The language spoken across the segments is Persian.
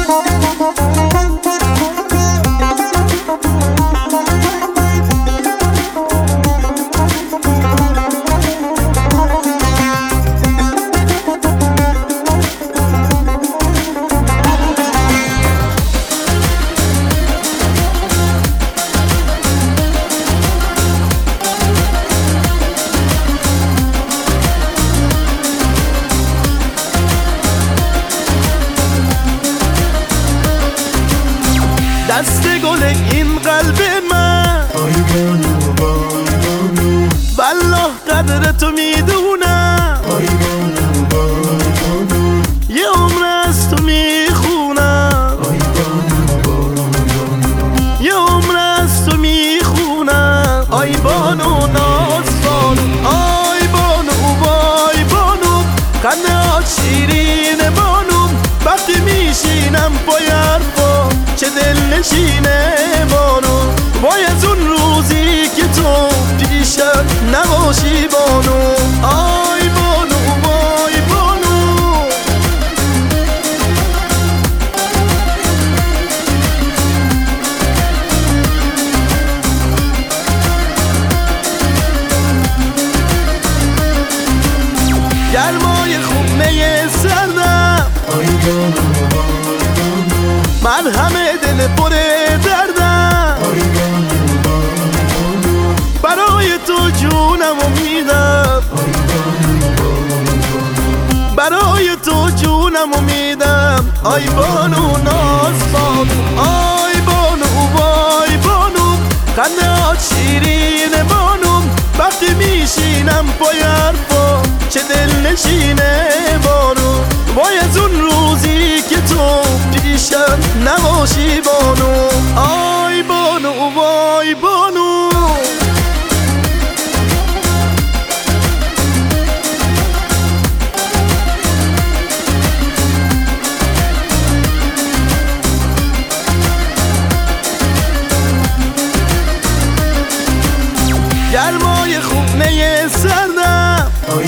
دست گل این قلب من والله قدر تو میدونم یه عمر از تو میخونم یه عمر از تو میخونم آی بانو ناز بانو آی بانو وای بانو خنده ها شیرین بانو وقتی میشینم پای حرفا چه دل نشینه بانو وای از اون روزی که تو پیشم نباشی بانو آی بانو وای بانو گرمای خونه سردم من همه دل پر دردم برای تو جونمو میدم برای تو جونمو میدم آی بانو ناز بانو آی بانو وای بانو خنده ها شیرین بانو وقتی میشینم پای حرفا چه دل نشینه بانو وای از اون روزی که تو پیشم نباشی بانو آی بانو وای بانو گرمای خونه سردم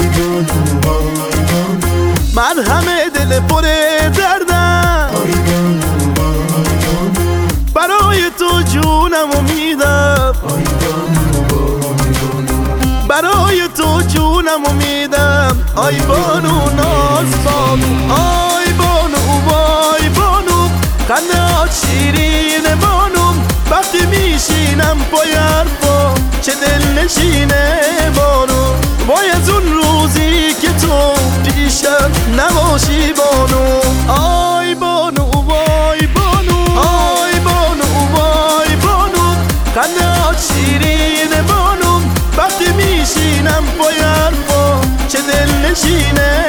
من همه دل پر دردم برای تو جونمو میدم برای تو جونمو میدم آی بانو ناز بانو آی بانو وای بانو خنده ها شیرین بانو وقتی میشینم پای حرفا چه دل نشینه بانو وای از اون روزی که تو پیشم نباشی بانو آی بانو وای بانو آی بانو وای بانو خنده ها شیرین بانو وقتی میشینم پای حرفا چه دل نشینه